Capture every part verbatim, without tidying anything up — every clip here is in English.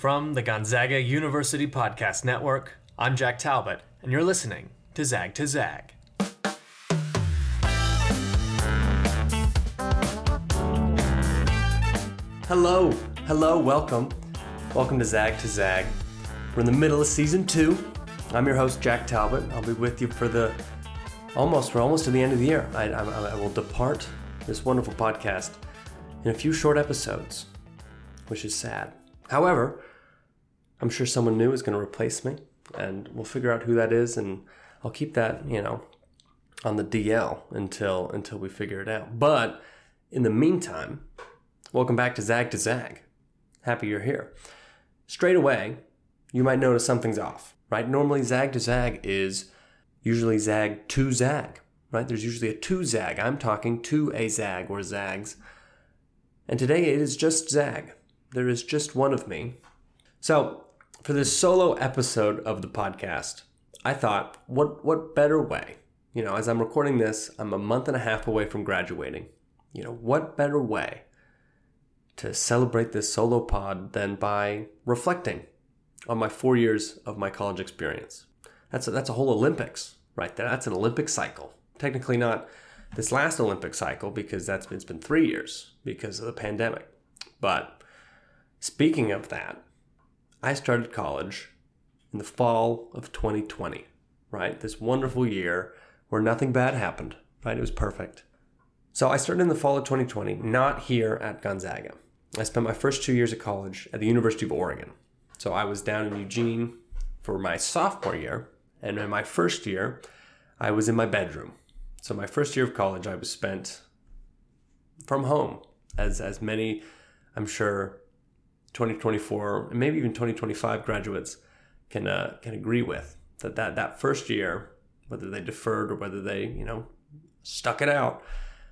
From the Gonzaga University Podcast Network, I'm Jack Talbot, and you're listening to Zag to Zag. Hello, hello, welcome. Welcome to Zag to Zag. We're in the middle of season two. I'm your host, Jack Talbot. I'll be with you for the almost, we're almost to the end of the year. I, I, I will depart this wonderful podcast in a few short episodes, which is sad. However, I'm sure someone new is going to replace me, and we'll figure out who that is, and I'll keep that, you know, on the D L until until we figure it out. But in the meantime, welcome back to Zag to Zag. Happy you're here. Straight away, you might notice something's off, right? Normally, Zag to Zag is usually Zag to Zag, right? There's usually a to Zag. I'm talking to a Zag or Zags. And today it is just Zag. There is just one of me. So, for this solo episode of the podcast, I thought, what what better way? You know, as I'm recording this, I'm a month and a half away from graduating. You know, what better way to celebrate this solo pod than by reflecting on my four years of my college experience? That's a, that's a whole Olympics right there. That's an Olympic cycle. Technically not this last Olympic cycle because that's been, it's been three years because of the pandemic. But speaking of that, I started college in the fall of twenty twenty, right? This wonderful year where nothing bad happened, right? It was perfect. So I started in the fall of twenty twenty, not here at Gonzaga. I spent my first two years of college at the University of Oregon. So I was down in Eugene for my sophomore year, and in my first year, I was in my bedroom. So my first year of college, I was spent from home, as as many, I'm sure, twenty twenty-four and maybe even twenty twenty-five graduates can uh, can agree with that, that that first year, whether they deferred or whether they, you know, stuck it out,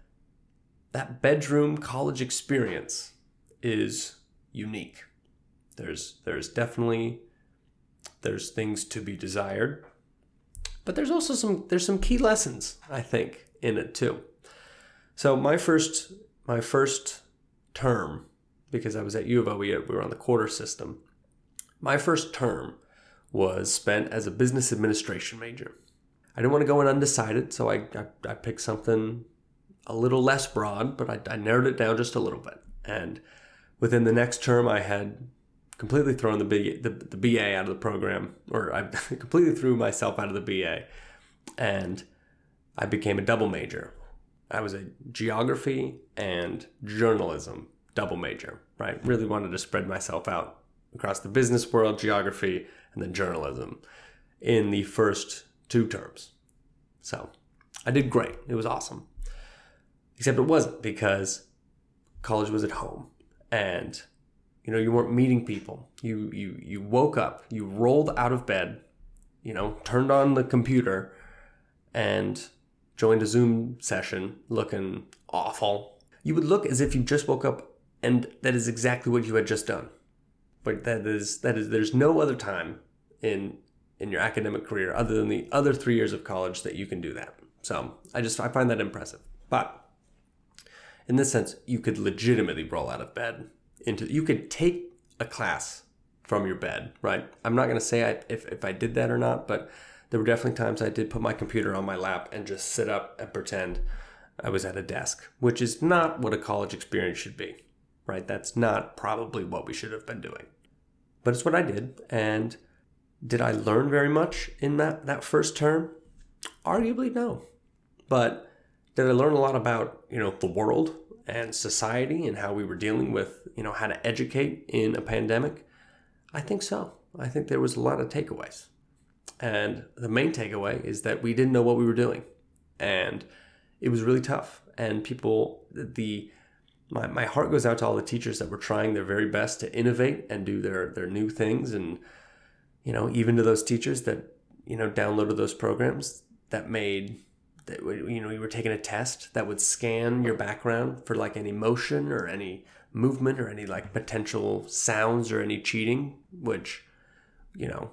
that bedroom college experience is unique. There's there's definitely there's things to be desired, but there's also some there's some key lessons, I think, in it too. So my first my first term, because I was at U of O, we were on the quarter system. My first term was spent as a business administration major. I didn't want to go in undecided, so I I, I picked something a little less broad, but I, I narrowed it down just a little bit. And within the next term, I had completely thrown the B, the, the B A out of the program, or I completely threw myself out of the B A, and I became a double major. I was a geography and journalism double major, right? Really wanted to spread myself out across the business world, geography, and then journalism in the first two terms. So I did great. It was awesome. Except it wasn't, because college was at home and, you know, you weren't meeting people. You, you, you woke up, you rolled out of bed, you know, turned on the computer and joined a Zoom session looking awful. You would look as if you just woke up, and that is exactly what you had just done. But that is, that is, there's no other time in in your academic career other than the other three years of college that you can do that. So I just, I find that impressive. But in this sense, you could legitimately roll out of bed into, you could take a class from your bed, right? I'm not going to say I, if, if I did that or not, but there were definitely times I did put my computer on my lap and just sit up and pretend I was at a desk, which is not what a college experience should be. Right? That's not probably what we should have been doing. But it's what I did. And did I learn very much in that, that first term? Arguably, no. But did I learn a lot about, you know, the world and society and how we were dealing with, you know, how to educate in a pandemic? I think so. I think there was a lot of takeaways. And the main takeaway is that we didn't know what we were doing. And it was really tough. And people, the... My my heart goes out to all the teachers that were trying their very best to innovate and do their, their new things. And, you know, even to those teachers that, you know, downloaded those programs that made, that, you know, you were taking a test that would scan your background for like any motion or any movement or any like potential sounds or any cheating, which, you know,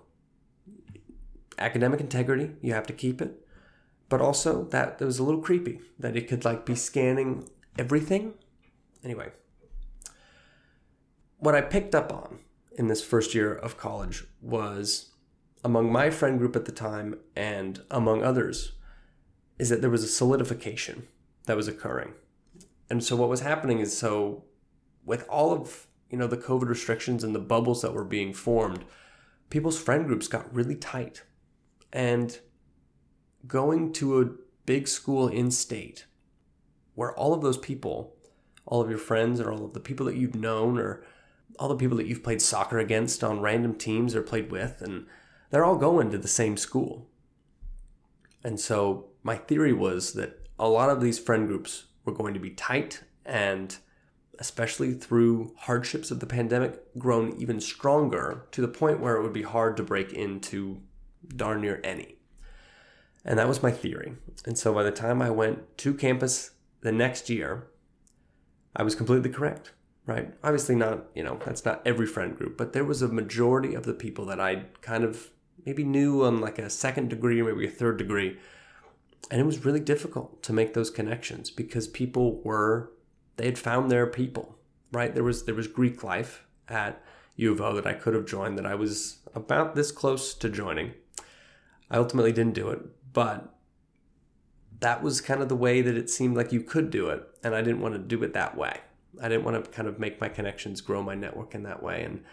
academic integrity, you have to keep it. But also that, that was a little creepy that it could like be scanning everything. Anyway, what I picked up on in this first year of college was, among my friend group at the time and among others, is that there was a solidification that was occurring. And so what was happening is, so with all of, you know, the COVID restrictions and the bubbles that were being formed, people's friend groups got really tight. And going to a big school in state where all of those people, all of your friends or all of the people that you've known or all the people that you've played soccer against on random teams or played with, and they're all going to the same school. And so my theory was that a lot of these friend groups were going to be tight, and especially through hardships of the pandemic, grown even stronger to the point where it would be hard to break into darn near any. And that was my theory. And so by the time I went to campus the next year, I was completely correct, right? Obviously not, you know, that's not every friend group, but there was a majority of the people that I kind of maybe knew on like a second degree or maybe a third degree. And it was really difficult to make those connections because people were, they had found their people, right? There was, there was Greek life at U of O that I could have joined, that I was about this close to joining. I ultimately didn't do it, but that was kind of the way that it seemed like you could do it. And I didn't want to do it that way. I didn't want to kind of make my connections, grow my network in that way. And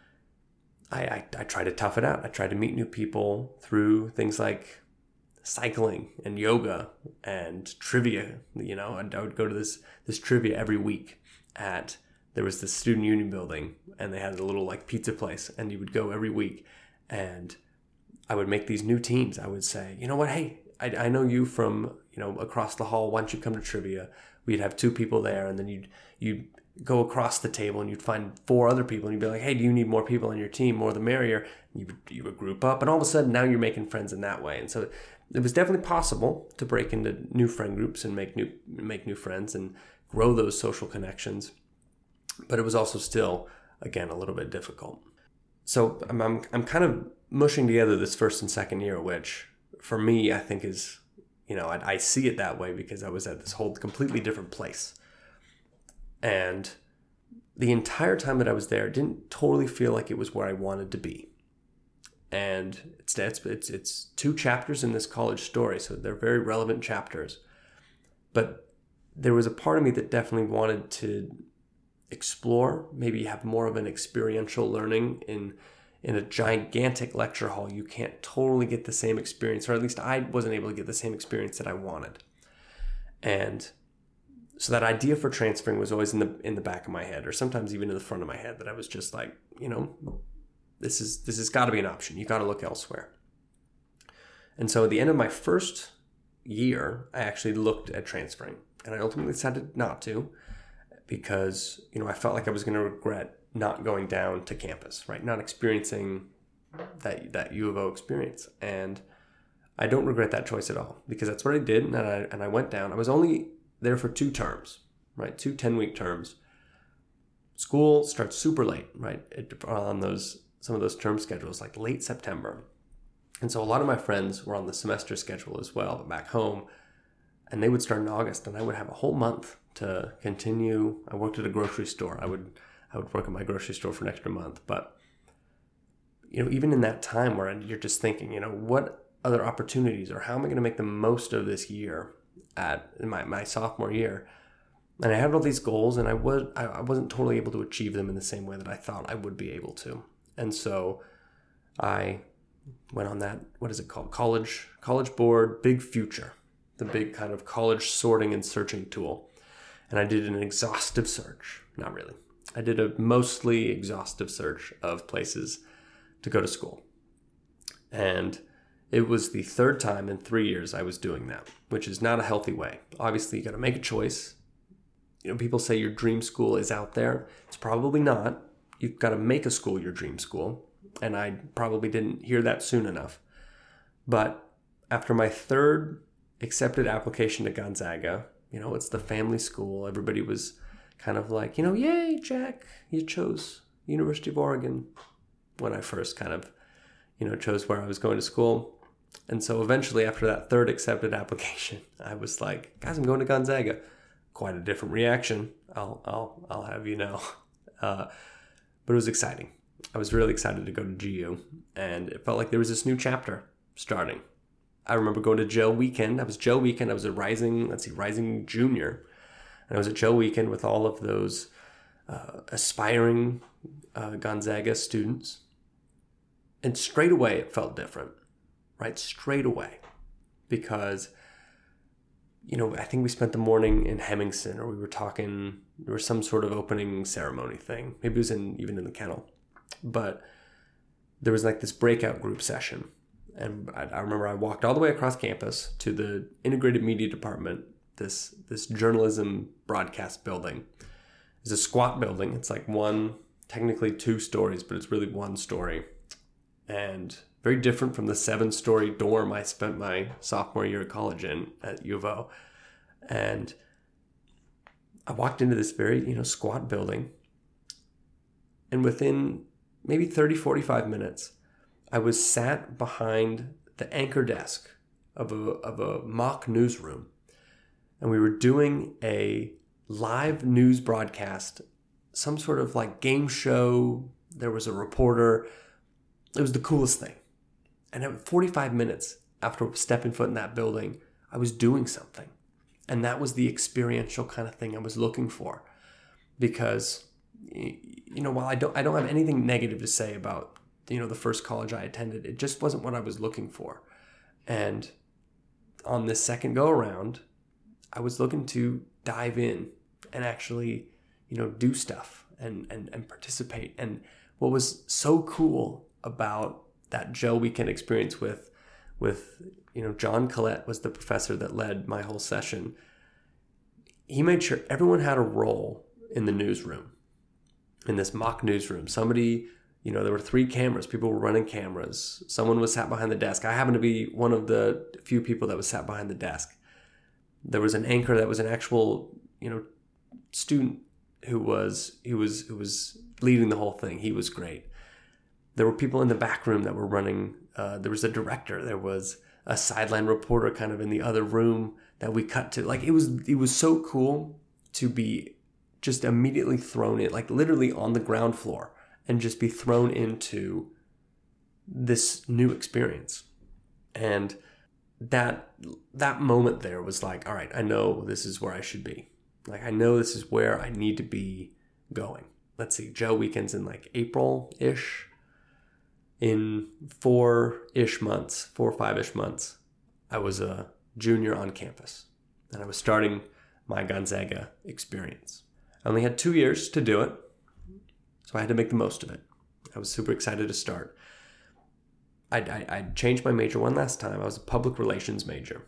I, I, I tried to tough it out. I tried to meet new people through things like cycling and yoga and trivia. You know, I, I would go to this, this trivia every week at, there was this student union building, and they had a little like pizza place, and you would go every week, and I would make these new teams. I would say, you know what? Hey, I, I know you from, you know, across the hall. Why don't you come to trivia? We'd have two people there, and then you'd, you'd go across the table and you'd find four other people, and you'd be like, hey, do you need more people on your team? More the merrier. And you would, you would group up, and all of a sudden now you're making friends in that way. And so it was definitely possible to break into new friend groups and make new, make new friends and grow those social connections. But it was also still, again, a little bit difficult. So I'm, I'm, I'm kind of mushing together this first and second year, which for me, I think is, you know, I, I see it that way because I was at this whole completely different place. And the entire time that I was there, it didn't totally feel like it was where I wanted to be. And it's, it's, it's, it's two chapters in this college story, so they're very relevant chapters. But there was a part of me that definitely wanted to explore, maybe have more of an experiential learning. In in a gigantic lecture hall, you can't totally get the same experience, or at least I wasn't able to get the same experience that I wanted. And so that idea for transferring was always in the in the back of my head, or sometimes even in the front of my head, that I was just like, you know, this is this has got to be an option. You got to look elsewhere. And so at the end of my first year, I actually looked at transferring, and I ultimately decided not to, because, you know, I felt like I was going to regret not going down to campus, right? Not experiencing that that U of O experience. And I don't regret that choice at all, because that's what I did. And I, and I went down. I was only there for two terms, right? Two ten-week terms. School starts super late, right? It, on those some of those term schedules, like late September. And so a lot of my friends were on the semester schedule as well, but back home. And they would start in August, and I would have a whole month to continue. I worked at a grocery store. I would I would work at my grocery store for an extra month. But, you know, even in that time where you're just thinking, you know, what other opportunities, or how am I going to make the most of this year at in my, my sophomore year? And I had all these goals, and I, was, I, I wasn't totally able to achieve them in the same way that I thought I would be able to. And so I went on that, what is it called? College, college board, Big Future, the big kind of college sorting and searching tool. And I did an exhaustive search. Not really. I did a mostly exhaustive search of places to go to school. And it was the third time in three years I was doing that, which is not a healthy way. Obviously, you got to make a choice. You know, people say your dream school is out there. It's probably not. You've got to make a school your dream school. And I probably didn't hear that soon enough. But after my third accepted application to Gonzaga, you know, it's the family school. Everybody was kind of like, you know, yay, Jack, you chose University of Oregon, when I first kind of, you know, chose where I was going to school. And so eventually, after that third accepted application, I was like, guys, I'm going to Gonzaga. Quite a different reaction, I'll I'll I'll have you know. Uh, but it was exciting. I was really excited to go to G U, and it felt like there was this new chapter starting. I remember going to Joe Weekend. I was Joe Weekend. I was a rising, let's see, rising junior. And I was at Joe Weekend with all of those uh, aspiring uh, Gonzaga students. And straight away, it felt different, right? Straight away. Because, you know, I think we spent the morning in Hemmingson, or we were talking, there was some sort of opening ceremony thing. Maybe it was in even in the kennel. But there was like this breakout group session. And I, I remember I walked all the way across campus to the integrated media department, this this journalism broadcast building. It's a squat building. It's like one, technically two stories, but it's really one story. And very different from the seven-story dorm I spent my sophomore year of college in at U of O. And I walked into this very, you know, squat building. And within maybe thirty, forty-five minutes, I was sat behind the anchor desk of a of a mock newsroom. And we were doing a live news broadcast, some sort of like game show. There was a reporter. It was the coolest thing. And at forty-five minutes after stepping foot in that building, I was doing something. And that was the experiential kind of thing I was looking for. Because, you know, while I don't I don't have anything negative to say about, you know, the first college I attended, it just wasn't what I was looking for. And on this second go around, I was looking to dive in and actually, you know, do stuff and, and, and participate. And what was so cool about that Joe Weekend experience with, with, you know, John Collette was the professor that led my whole session. He made sure everyone had a role in the newsroom, in this mock newsroom. Somebody, you know, there were three cameras. People were running cameras. Someone was sat behind the desk. I happened to be one of the few people that was sat behind the desk. There was an anchor that was an actual, you know, student who was who was who was leading the whole thing. He was great. There were people in the back room that were running. Uh, there was a director. There was a sideline reporter kind of in the other room that we cut to. Like it was it was so cool to be just immediately thrown in, like literally on the ground floor, and just be thrown into this new experience. And that that moment there was like, all right, I know this is where I should be. Like, I know this is where I need to be going. Let's see, Joe Weekend's in like April-ish. In four-ish months, four or five-ish months, I was a junior on campus. And I was starting my Gonzaga experience. I only had two years to do it, so I had to make the most of it. I was super excited to start. I I I changed my major one last time. I was a public relations major.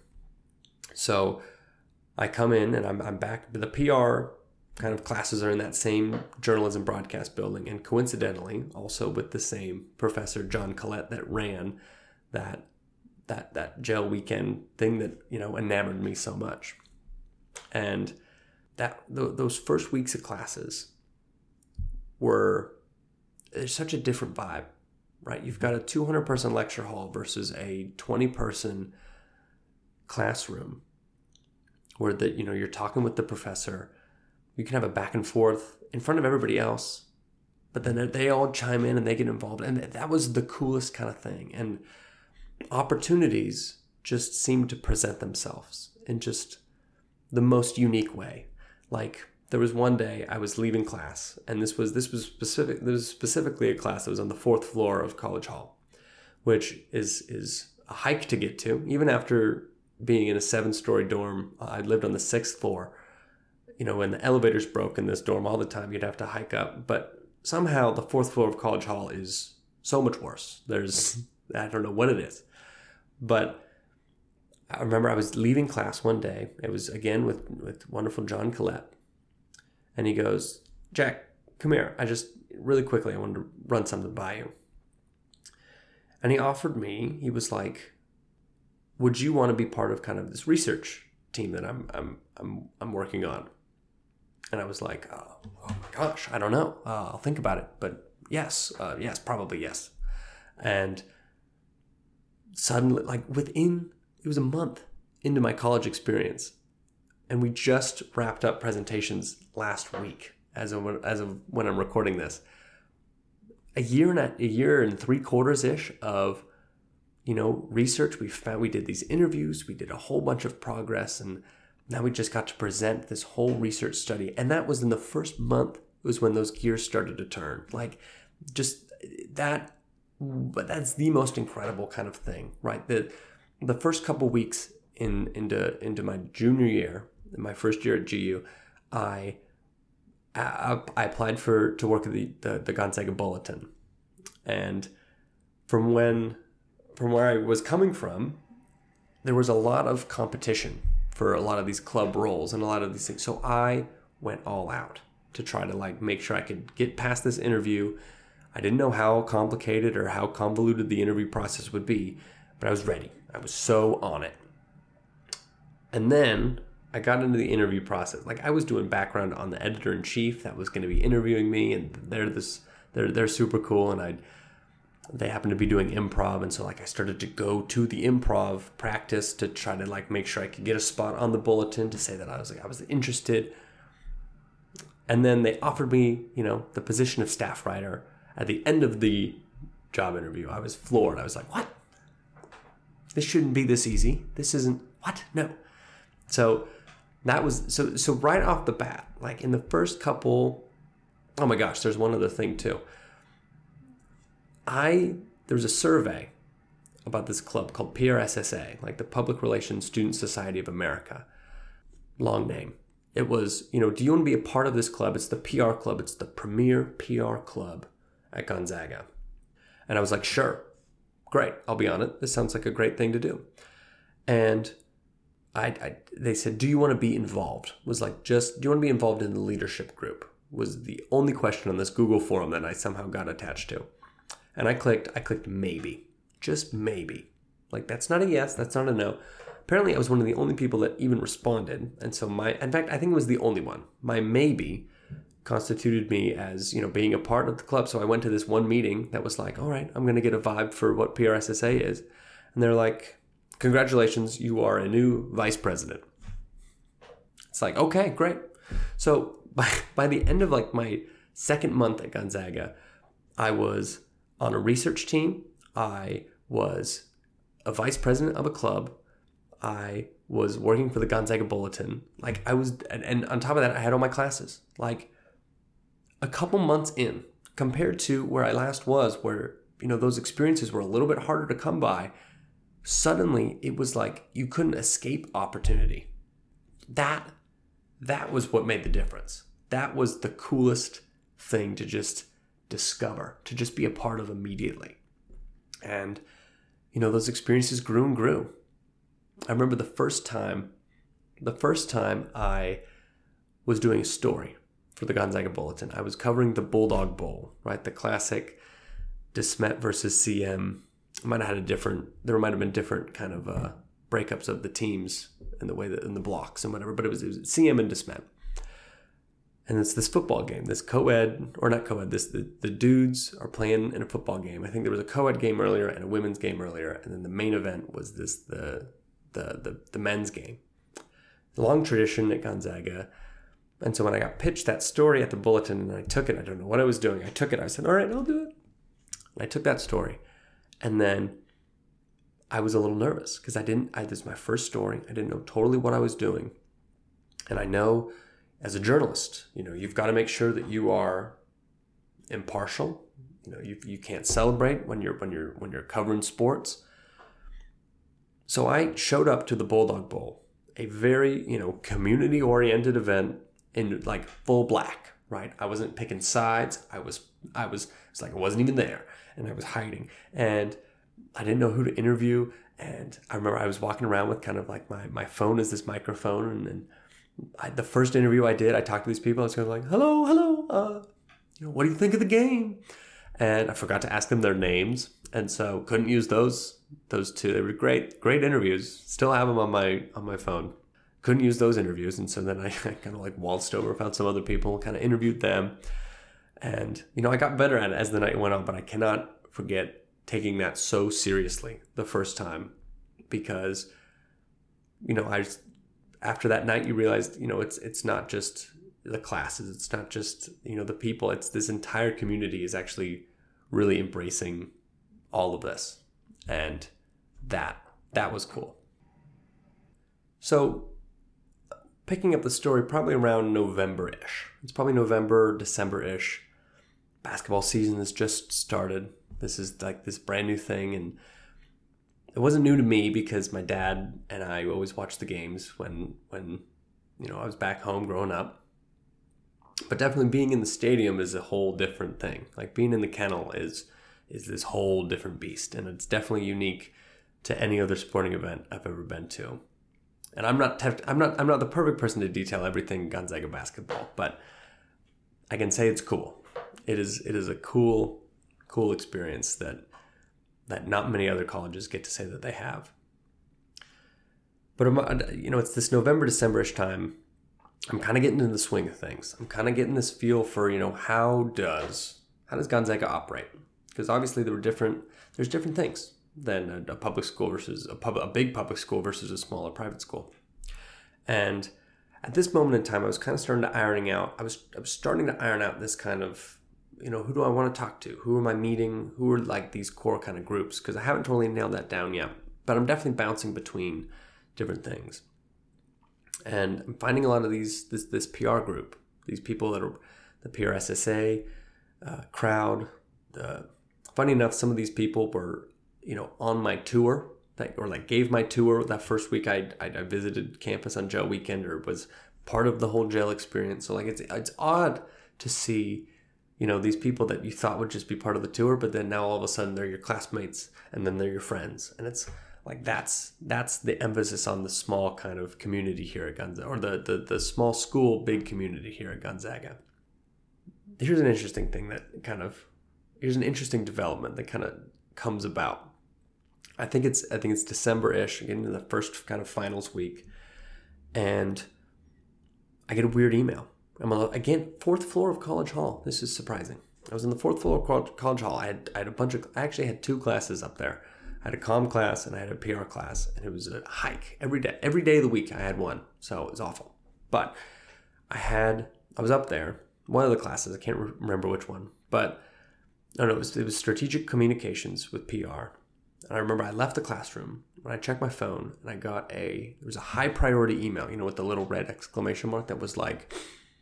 So I come in and I'm I'm back. The P R kind of classes are in that same journalism broadcast building, and coincidentally also with the same professor, John Collette, that ran that that that Joe Weekend thing that, you know, enamored me so much. And that th- those first weeks of classes were, there's such a different vibe, right? You've got a two hundred person lecture hall versus a twenty person classroom where that, you know, you're talking with the professor. You can have a back and forth in front of everybody else, but then they all chime in and they get involved. And that was the coolest kind of thing. And opportunities just seemed to present themselves in just the most unique way. Like, there was one day I was leaving class, and this was this was specific. This was specifically a class that was on the fourth floor of College Hall, which is is a hike to get to. Even after being in a seven-story dorm, I lived on the sixth floor. You know, when the elevators broke in this dorm all the time, you'd have to hike up. But somehow the fourth floor of College Hall is so much worse. There's, I don't know what it is. But I remember I was leaving class one day. It was, again, with, with wonderful John Collette. And he goes, "Jack, come here. I just, really quickly, I wanted to run something by you." And he offered me, he was like, "Would you want to be part of kind of this research team that I'm I'm I'm I'm working on?" And I was like, oh, oh my gosh, I don't know. Uh, I'll think about it. But yes, uh, yes, probably yes. And suddenly, like within, it was a month into my college experience. And we just wrapped up presentations last week as of, as of when I'm recording this. a year and a, a year and three quarters ish of, you know, research. We found, we did these interviews, we did a whole bunch of progress, and now we just got to present this whole research study. And that was in the first month was when those gears started to turn. Like just that, but that's the most incredible kind of thing, right? The, the first couple weeks in, into, into my junior year, my first year at G U, I, I, I applied for, to work at the, the, the Gonzaga Bulletin. And from when, from where I was coming from, there was a lot of competition for a lot of these club roles and a lot of these things. So I went all out to try to like make sure I could get past this interview. I didn't know how complicated or how convoluted the interview process would be, but I was ready. I was so on it. And then I got into the interview process. Like I was doing background on the editor-in-chief that was going to be interviewing me, and they're this they're they're super cool, and I they happened to be doing improv, and so like I started to go to the improv practice to try to like make sure I could get a spot on the bulletin to say that I was like I was interested. And then they offered me, you know, the position of staff writer. At the end of the job interview, I was floored. I was like, what? This shouldn't be this easy. This isn't, what? No. So that was, so so right off the bat, like in the first couple, oh my gosh, there's one other thing too. I, there was a survey about this club called P R S S A, like the Public Relations Student Society of America. Long name. It was, you know, do you want to be a part of this club? It's the P R club. It's the premier P R club at Gonzaga. And I was like, sure, great, I'll be on it. This sounds like a great thing to do. And I, I they said, do you want to be involved? Was like, just, do you want to be involved in the leadership group? Was the only question on this Google form that I somehow got attached to. And I clicked, I clicked maybe, just maybe. Like, that's not a yes, that's not a no. Apparently I was one of the only people that even responded. And so my, in fact, I think it was the only one. My maybe constituted me as, you know, being a part of the club. So I went to this one meeting that was like, all right, I'm going to get a vibe for what P R S S A is. And they're like, congratulations, you are a new vice president. It's like, okay, great. So by, by the end of like my second month at Gonzaga, I was on a research team. I was a vice president of a club. I was working for the Gonzaga Bulletin. Like I was, and, and on top of that, I had all my classes. Like a couple months in, compared to where I last was, where, you know, those experiences were a little bit harder to come by, suddenly it was like you couldn't escape opportunity. That, that was what made the difference. That was the coolest thing to just discover, to just be a part of immediately. And, you know, those experiences grew and grew. I remember the first time, the first time I was doing a story for the Gonzaga Bulletin. I was covering the Bulldog Bowl, right? The classic De Smet versus C M. I might have had a different, there might have been different kind of uh, breakups of the teams in the way that, in the blocks and whatever, but it was, it was C M and De Smet. And it's this football game, this co-ed, or not co-ed, this the, the dudes are playing in a football game. I think there was a co-ed game earlier and a women's game earlier, and then the main event was this, the the the, the men's game. Long tradition at Gonzaga. And so when I got pitched that story at the Bulletin and I took it, I don't know what I was doing. I took it, I said, all right, I'll do it. And I took that story. And then I was a little nervous because I didn't, I, this is my first story. I didn't know totally what I was doing. And I know as a journalist, you know, you've got to make sure that you are impartial. You know, you you can't celebrate when you're when you're when you're covering sports. So I showed up to the Bulldog Bowl, a very, you know, community-oriented event in like full black, right? I wasn't picking sides. I was, I was, it's like I wasn't even there, and I was hiding, and I didn't know who to interview. And I remember I was walking around with kind of like my, my phone is this microphone, and, and I, the first interview I did, I talked to these people. I was kind of like, hello, hello, uh, you know, what do you think of the game? And I forgot to ask them their names, and so couldn't use those those two. They were great, great interviews. Still have them on my on my phone. Couldn't use those interviews, and so then I, I kind of like waltzed over, found some other people, kind of interviewed them, and you know I got better at it as the night went on. But I cannot forget taking that so seriously the first time, because you know I just, after that night you realized you know it's it's not just the classes, it's not just you know the people, it's this entire community is actually really embracing all of this. And that, that was cool. So picking up the story probably around November-ish. It's probably November, December-ish. Basketball season has just started. This is like this brand new thing. And it wasn't new to me because my dad and I always watched the games when, when you know, I was back home growing up. But definitely being in the stadium is a whole different thing. Like being in the kennel is is this whole different beast. And it's definitely unique to any other sporting event I've ever been to. And I'm not te- I'm not I'm not the perfect person to detail everything Gonzaga basketball, but I can say it's cool. It is it is a cool cool experience that that not many other colleges get to say that they have. But you know, it's this November December-ish time. I'm kind of getting into the swing of things. I'm kind of getting this feel for, you know, how does how does Gonzaga operate? Because obviously there were different there's different things than a, a public school versus a, pub, a big public school versus a smaller private school. And at this moment in time, I was kind of starting to ironing out. I was I was starting to iron out this kind of, you know, who do I want to talk to? Who am I meeting? Who are like these core kind of groups? Because I haven't totally nailed that down yet. But I'm definitely bouncing between different things. And I'm finding a lot of these this this P R group, these people that are the P R S S A uh, crowd. Uh, funny enough, some of these people were, you know, on my tour, that, or like gave my tour that first week I, I I visited campus on jail weekend, or was part of the whole jail experience. So like it's it's odd to see, you know, these people that you thought would just be part of the tour, but then now all of a sudden they're your classmates and then they're your friends. And it's like that's that's the emphasis on the small kind of community here at Gonzaga, or the the, the small school, big community here at Gonzaga. Here's an interesting thing that kind of, here's an interesting development that kind of comes about. I think it's I think it's December-ish, getting into the first kind of finals week, and I get a weird email. I'm on, again, fourth floor of College Hall. This is surprising. I was in the fourth floor of College Hall. I had I had a bunch of I actually had two classes up there. I had a comm class and I had a P R class, and it was a hike every day. Every day of the week I had one, so it was awful. But I had I was up there. One of the classes, I can't re- remember which one, but no, no, it was it was strategic communications with P R. And I remember I left the classroom when I checked my phone, and I got a there was a high priority email, you know, with the little red exclamation mark that was like,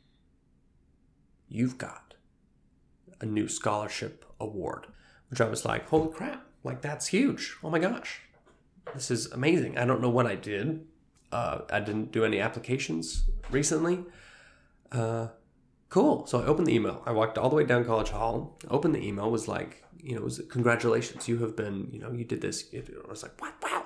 "You've got a new scholarship award," which I was like, "Holy crap! Like that's huge! Oh my gosh, this is amazing!" I don't know what I did. Uh, I didn't do any applications recently. Uh, cool. So I opened the email. I walked all the way down College Hall. Opened the email. Was like, you know, it was congratulations. You have been, you know, you did this. I was like, what? Wow.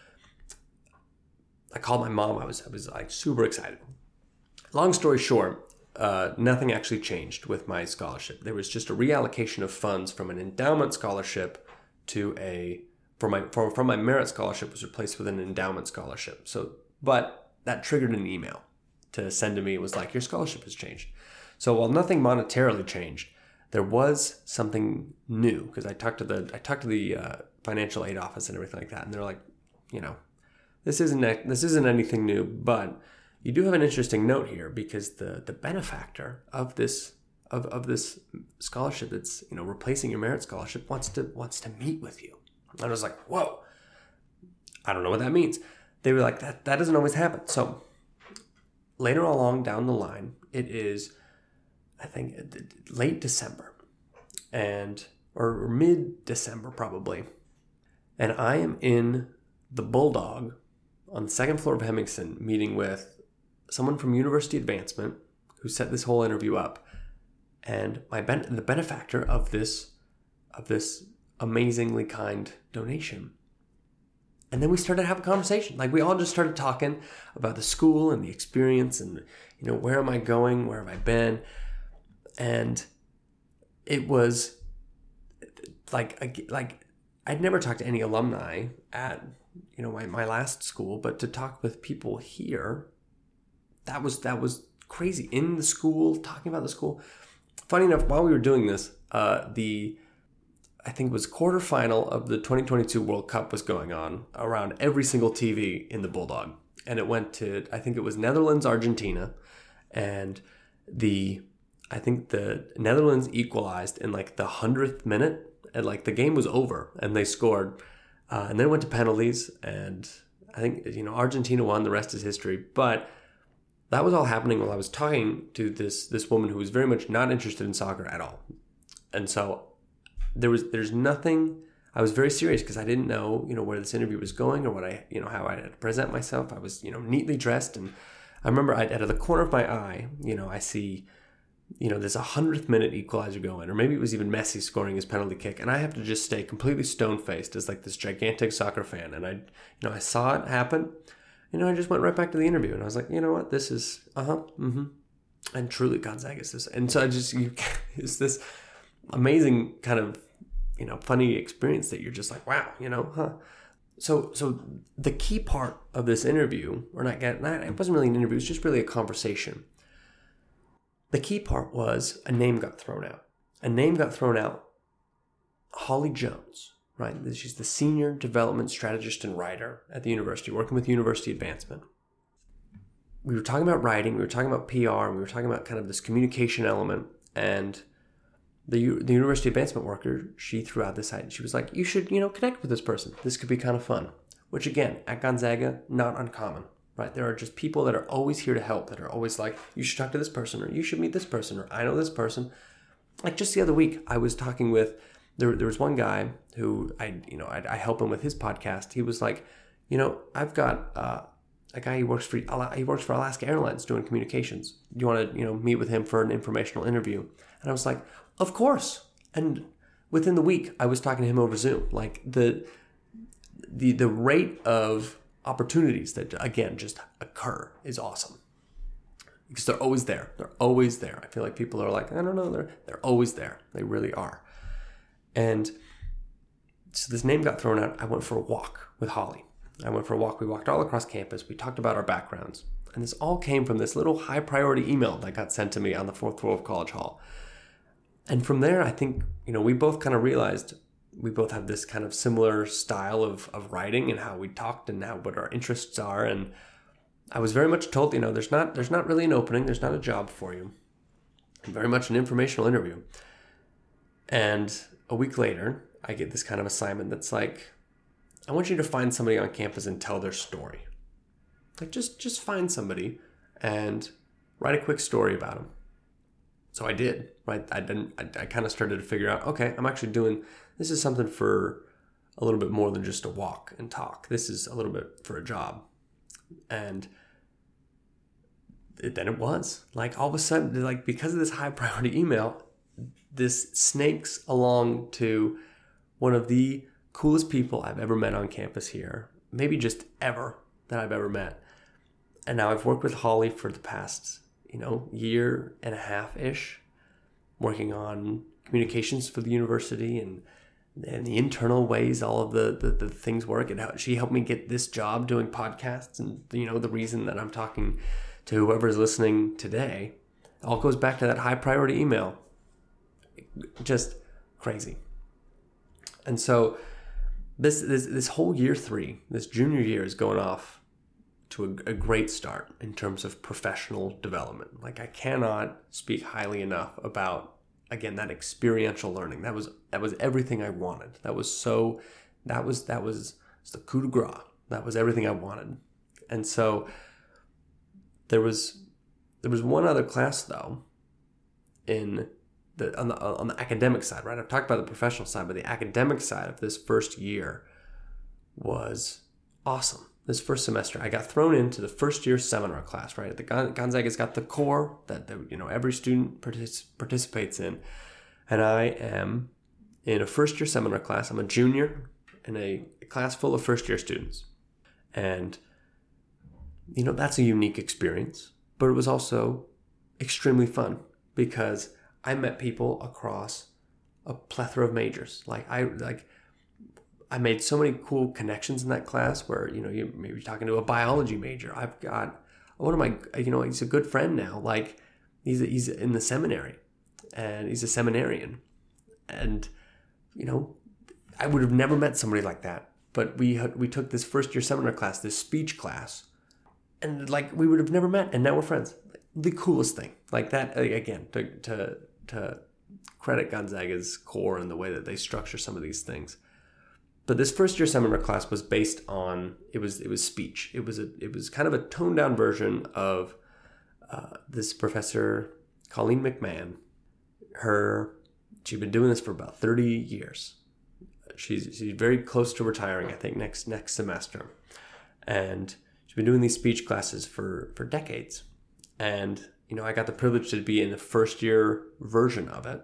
I called my mom. I was, I was like super excited. Long story short, uh, nothing actually changed with my scholarship. There was just a reallocation of funds from an endowment scholarship to a, for my, for, from my merit scholarship was replaced with an endowment scholarship. So, but that triggered an email to send to me. It was like, your scholarship has changed. So while nothing monetarily changed, there was something new, because I talked to the I talked to the uh, financial aid office and everything like that, and they're like, you know, this isn't this isn't anything new, but you do have an interesting note here, because the the benefactor of this of, of this scholarship that's, you know, replacing your merit scholarship wants to wants to meet with you. And I was like, whoa, I don't know what that means. They were like, that that doesn't always happen. So later along down the line, it is, I think, late December and or mid-December probably. And I am in the Bulldog on the second floor of Hemmingson meeting with someone from University Advancement who set this whole interview up, and my ben- the benefactor of this of this amazingly kind donation. And then we started to have a conversation. Like, we all just started talking about the school and the experience and, you know, where am I going? Where have I been? And it was like, like I'd never talked to any alumni at, you know, my, my last school, but to talk with people here, that was, that was crazy. In the school, talking about the school. Funny enough, while we were doing this, uh, the, I think it was quarterfinal of the twenty twenty-two World Cup was going on around every single T V in the Bulldog. And it went to, I think it was Netherlands, Argentina, and the, I think the Netherlands equalized in like the hundredth minute, and like the game was over and they scored, uh, and then it went to penalties, and I think, you know, Argentina won. The rest is history. But that was all happening while I was talking to this this woman who was very much not interested in soccer at all. And so there was there's nothing. I was very serious because I didn't know, you know, where this interview was going or what I, you know, how I had to present myself. I was, you know, neatly dressed, and I remember I, out of the corner of my eye, you know, I see, you know, there's a hundredth minute equalizer going, or maybe it was even Messi scoring his penalty kick, and I have to just stay completely stone faced as like this gigantic soccer fan, and I, you know, I saw it happen, you know, I just went right back to the interview, and I was like, you know what, this is, uh huh, mm-hmm, and truly Gonzaga is this, and so I just, you, it's this amazing kind of, you know, funny experience that you're just like, wow, you know, huh. So, so the key part of this interview, or not, not, it wasn't really an interview, it was just really a conversation. The key part was a name got thrown out. A name got thrown out. Holly Jones, right? She's the senior development strategist and writer at the university, working with University Advancement. We were talking about writing, we were talking about P R, and we were talking about kind of this communication element, and The, the University Advancement worker, she threw out this idea. She was like, you should, you know, connect with this person. This could be kind of fun. Which again, at Gonzaga, not uncommon, right? There are just people that are always here to help, that are always like, you should talk to this person, or you should meet this person, or I know this person. Like just the other week, I was talking with, there, there was one guy who I, you know, I, I help him with his podcast. He was like, you know, I've got uh, a guy who works for, he works for Alaska Airlines doing communications. Do you want to, you know, meet with him for an informational interview? And I was like, of course. And within the week, I was talking to him over Zoom. Like the the the rate of opportunities that, again, just occur is awesome. Because they're always there. They're always there. I feel like people are like, I don't know, they're they're always there. They really are. And so this name got thrown out. I went for a walk with Holly. I went for a walk. We walked all across campus. We talked about our backgrounds. And this all came from this little high priority email that got sent to me on the fourth floor of College Hall. And from there, I think, you know, we both kind of realized we both have this kind of similar style of, of writing and how we talked and how what our interests are. And I was very much told, you know, there's not there's not really an opening. There's not a job for you. Very much an informational interview. And a week later, I get this kind of assignment that's like, I want you to find somebody on campus and tell their story. Like just, just find somebody and write a quick story about them. So I did, right? I didn't, I, I kind of started to figure out, okay, I'm actually doing, this is something for a little bit more than just a walk and talk. This is a little bit for a job. And it, then it was like all of a sudden, like because of this high priority email, this snakes along to one of the coolest people I've ever met on campus here. Maybe just ever that I've ever met. And now I've worked with Holly for the past you know, year and a half-ish, working on communications for the university and and the internal ways all of the, the, the things work. And how she helped me get this job doing podcasts. And, you know, the reason that I'm talking to whoever's listening today all goes back to that high-priority email. Just crazy. And so this, this, this whole year three, this junior year is going off to a, a great start in terms of professional development. Like I cannot speak highly enough about, again, that experiential learning. That was that was everything I wanted. That was so, that was that was the coup de grace. That was everything I wanted. And so there was there was one other class though, in the on the on the academic side, right? I've talked about the professional side, but the academic side of this first year was awesome. This first semester, I got thrown into the first year seminar class, right? The Gonzaga's got the core that, the, you know, every student partic- participates in. And I am in a first year seminar class. I'm a junior in a class full of first year students. And, you know, that's a unique experience, but it was also extremely fun because I met people across a plethora of majors. Like I, like, I made so many cool connections in that class where, you know, you maybe talking to a biology major. I've got one of my, you know, he's a good friend now. Like he's, he's in the seminary and he's a seminarian. And, you know, I would have never met somebody like that. But we, we took this first year seminar class, this speech class, and like we would have never met. And now we're friends. The coolest thing like that, again, to, to, to credit Gonzaga's core and the way that they structure some of these things. But this first year seminar class was based on, it was it was speech. It was a it was kind of a toned down version of uh, this professor, Colleen McMahon. Her, she'd been doing this for about thirty years. She's she's very close to retiring, I think, next next semester. And she's been doing these speech classes for, for decades. And, you know, I got the privilege to be in the first year version of it.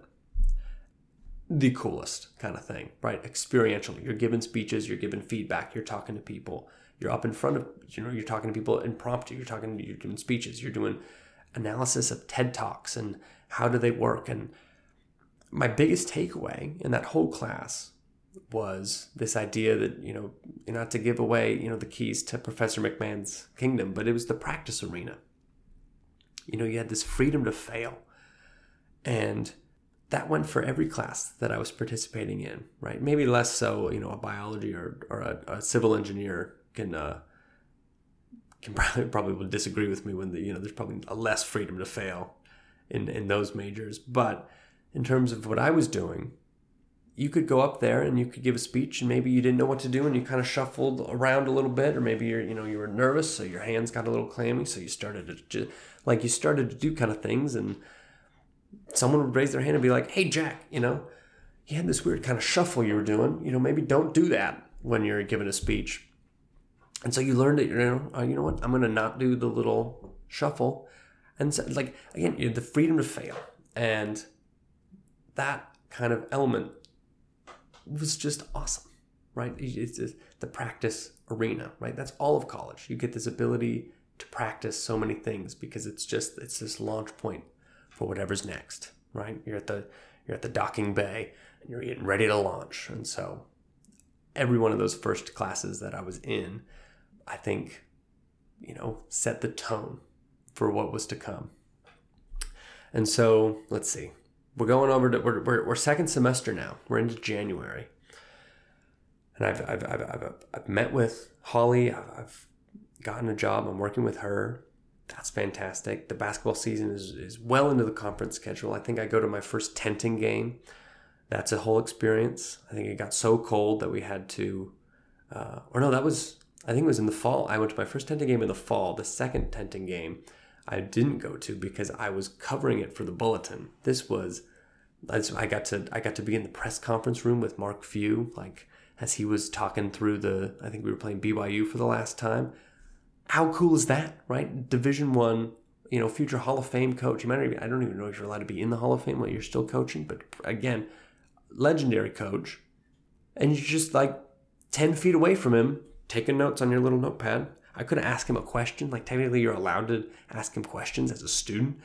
The coolest kind of thing, right? Experiential. You're giving speeches, you're giving feedback, you're talking to people. You're up in front of, you know, you're talking to people impromptu. You're talking, you're doing speeches, you're doing analysis of TED Talks and how do they work. And my biggest takeaway in that whole class was this idea that, you know, not to give away, you know, the keys to Professor McMahon's kingdom, but it was the practice arena. You know, you had this freedom to fail. And that went for every class that I was participating in, right? Maybe less so, you know, a biology or, or a, a civil engineer can uh, can probably probably will disagree with me when the, you know, there's probably a less freedom to fail in, in those majors. But in terms of what I was doing, you could go up there and you could give a speech and maybe you didn't know what to do and you kind of shuffled around a little bit, or maybe you're, you know, you were nervous, so your hands got a little clammy, so you started to just, like you started to do kind of things, and someone would raise their hand and be like, "Hey, Jack, you know, you had this weird kind of shuffle you were doing. You know, maybe don't do that when you're giving a speech." And so you learned that, you know, oh, you know what, I'm going to not do the little shuffle. And so, like, again, you have the freedom to fail. And that kind of element was just awesome, right? It's the practice arena, right? That's all of college. You get this ability to practice so many things because it's just, it's this launch point for whatever's next, right? You're at the, you're at the docking bay and you're getting ready to launch. And so every one of those first classes that I was in, I think, you know, set the tone for what was to come. And so let's see. We're going over to, we're, we're, we're second semester now. We're into January. And I've, I've, I've, I've, I've met with Holly. I've, I've gotten a job. I'm working with her. That's fantastic. The basketball season is, is well into the conference schedule. I think I go to my first tenting game. That's a whole experience. I think it got so cold that we had to, uh, or no, that was, I think it was in the fall. I went to my first tenting game in the fall. The second tenting game I didn't go to because I was covering it for the Bulletin. This was, I got to I got to be in the press conference room with Mark Few, like as he was talking through the, I think we were playing B Y U for the last time. How cool is that, right? Division One, you know, future Hall of Fame coach. You might not even, I don't even know if you're allowed to be in the Hall of Fame while you're still coaching, but again, legendary coach. And you're just like ten feet away from him, taking notes on your little notepad. I could ask him a question. Like, technically, you're allowed to ask him questions as a student,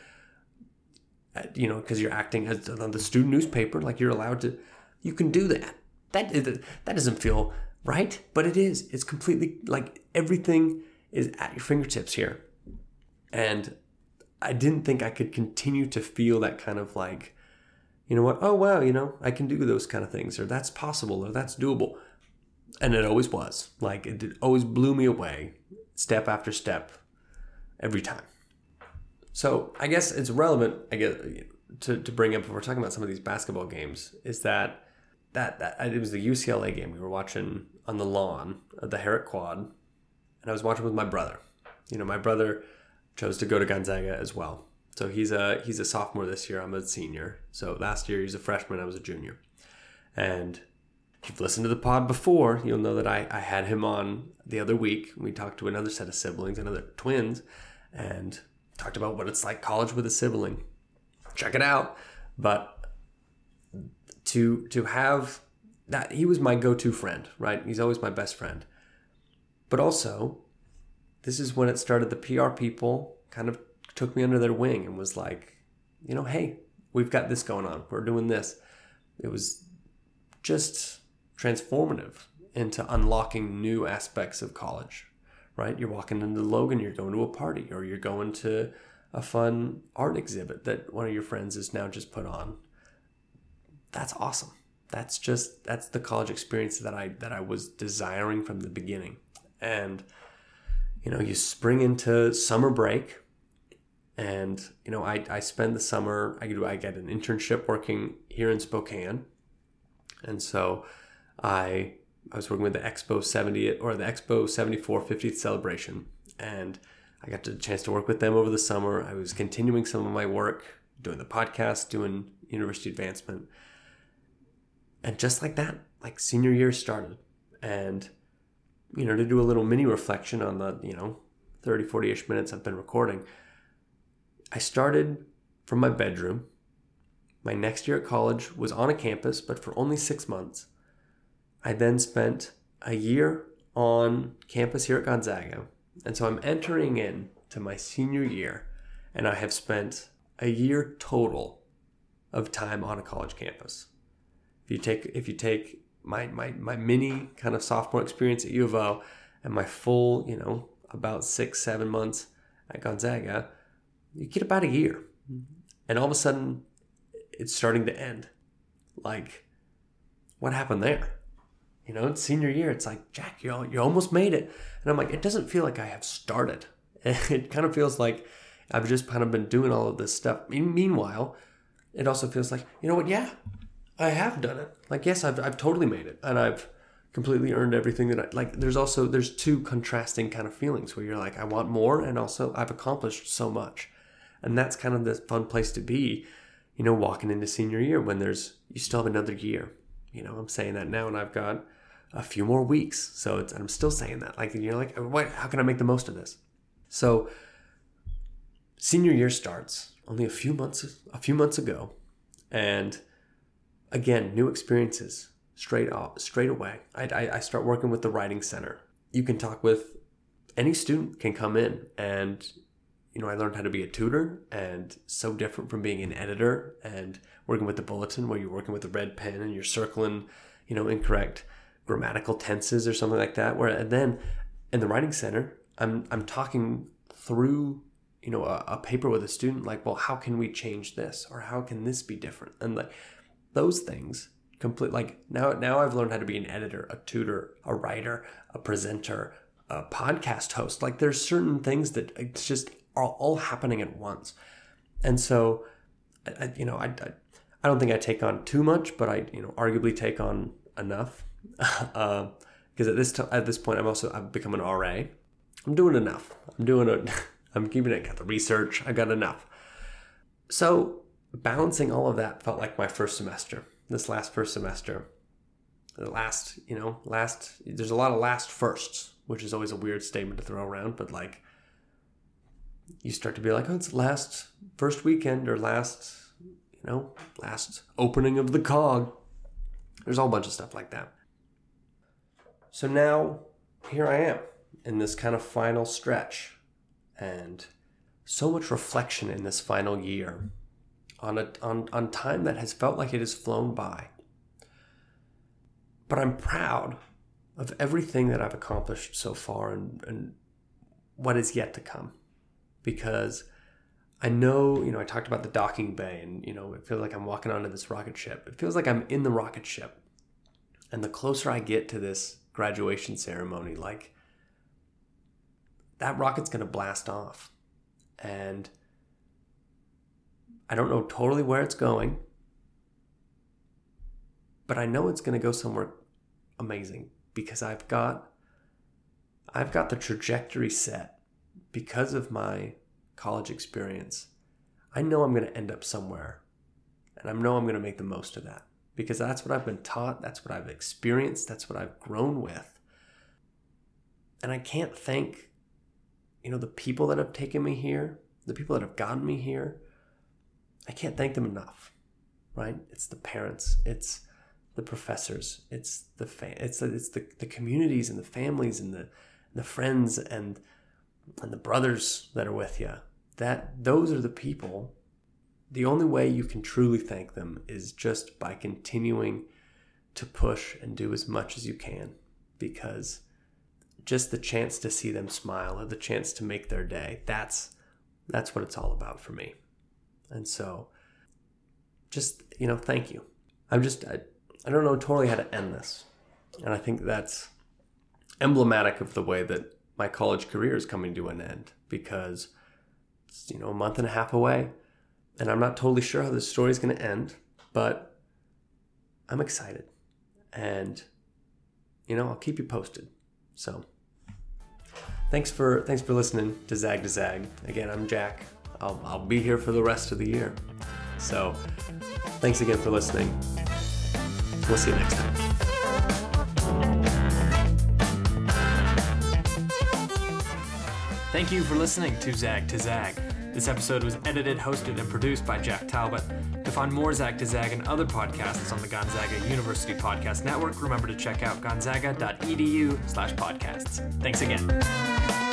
you know, because you're acting as on the student newspaper. Like, you're allowed to, you can do that. That that doesn't feel right, but it is. It's completely, like, everything is at your fingertips here. And I didn't think I could continue to feel that kind of like, you know what, oh, wow, you know, I can do those kind of things, or that's possible, or that's doable. And it always was. Like, it did, always blew me away, step after step, every time. So I guess it's relevant, I guess, to, to bring up, if we're talking about some of these basketball games, is that, that that it was the U C L A game we were watching on the lawn of the Herrick Quad, and I was watching with my brother. You know, my brother chose to go to Gonzaga as well. So he's a he's a sophomore this year. I'm a senior. So last year he was a freshman. I was a junior. And if you've listened to the pod before, you'll know that I, I had him on the other week. We talked to another set of siblings, another twins, and talked about what it's like college with a sibling. Check it out. But to to have that, he was my go-to friend, right? He's always my best friend. But also, this is when it started. The P R people kind of took me under their wing and was like, you know, hey, we've got this going on. We're doing this. It was just transformative into unlocking new aspects of college, right? You're walking into Logan, you're going to a party, or you're going to a fun art exhibit that one of your friends has now just put on. That's awesome. That's just, that's the college experience that I, that I was desiring from the beginning. And, you know, you spring into summer break And, you know, I, I spend the summer, I do, I get an internship working here in Spokane. And so I, I was working with the Expo seventy or the Expo seventy-four fiftieth celebration. And I got the chance to work with them over the summer. I was continuing some of my work, doing the podcast, doing university advancement. And just like that, like senior year started. And, you know, to do a little mini reflection on the, you know, thirty, forty-ish minutes I've been recording, I started from my bedroom. My next year at college was on a campus, but for only six months. I then spent a year on campus here at Gonzaga. And so I'm entering in to my senior year, and I have spent a year total of time on a college campus. If you take if you take my my my mini kind of sophomore experience at U of O and my full, you know, about six, seven months at Gonzaga, you get about a year. And all of a sudden, it's starting to end. Like, what happened there? You know, it's senior year. It's like, Jack, you you almost made it. And I'm like, it doesn't feel like I have started. It kind of feels like I've just kind of been doing all of this stuff. Meanwhile, it also feels like, you know what? Yeah, I have done it. Like, yes, I've I've totally made it. And I've completely earned everything that I, like, there's also, there's two contrasting kind of feelings where you're like, I want more. And also I've accomplished so much. And that's kind of the fun place to be, you know, walking into senior year when there's, you still have another year. You know, I'm saying that now and I've got a few more weeks. So it's, I'm still saying that. Like, you're like, what, how can I make the most of this? So senior year starts only a few months, a few months ago. And again, new experiences straight off, straight away. I, I, I start working with the Writing Center. You can talk with, any student can come in, and you know, I learned how to be a tutor, and so different from being an editor and working with the bulletin where you're working with a red pen and you're circling, you know, incorrect grammatical tenses or something like that. Where and then in the Writing Center, I'm I'm talking through, you know, a, a paper with a student, like, well, how can we change this, or how can this be different? And like those things, complete. Like now now I've learned how to be an editor, a tutor, a writer, a presenter, a podcast host. Like there's certain things that it's just are all happening at once. And so, I, you know, I, I, I don't think I take on too much, but I, you know, arguably take on enough. uh, because at this t- at this point, I'm also, I've become an R A. I'm doing enough. I'm doing it. I'm keeping it, got the research. I got enough. So balancing all of that felt like my first semester, this last first semester, the last, you know, last, there's a lot of last firsts, which is always a weird statement to throw around, but like, you start to be like, oh, it's last first weekend or last, you know, last opening of the cog. There's a whole bunch of stuff like that. So now here I am in this kind of final stretch, and so much reflection in this final year on a on, on time that has felt like it has flown by. But I'm proud of everything that I've accomplished so far and, and what is yet to come. Because I know, you know, I talked about the docking bay and, you know, it feels like I'm walking onto this rocket ship. It feels like I'm in the rocket ship. And the closer I get to this graduation ceremony, like that rocket's going to blast off. And I don't know totally where it's going, but I know it's going to go somewhere amazing because I've got, I've got the trajectory set. Because of my college experience, I know I'm going to end up somewhere, and I know I'm going to make the most of that because that's what I've been taught. That's what I've experienced. That's what I've grown with. And I can't thank, you know, the people that have taken me here, the people that have gotten me here. I can't thank them enough, right? It's the parents. It's the professors. It's the fa- it's the, it's the, the communities and the families and the the friends and and the brothers that are with you. That those are the people. The only way you can truly thank them is just by continuing to push and do as much as you can, because just the chance to see them smile or the chance to make their day, that's that's what it's all about for me. And so just, you know, thank you. I'm just, I, I don't know totally how to end this. And I think that's emblematic of the way that my college career is coming to an end, because It's, you know, a month and a half away. And I'm not totally sure how this story is going to end, but I'm excited. And, you know, I'll keep you posted. So thanks for thanks for listening to Zag to Zag. Again, I'm Jack. I'll, I'll be here for the rest of the year. So thanks again for listening. We'll see you next time. Thank you for listening to Zag to Zag. This episode was edited, hosted, and produced by Jack Talbot. To find more Zag to Zag and other podcasts on the Gonzaga University Podcast Network, remember to check out gonzaga dot e d u slash podcasts. Thanks again.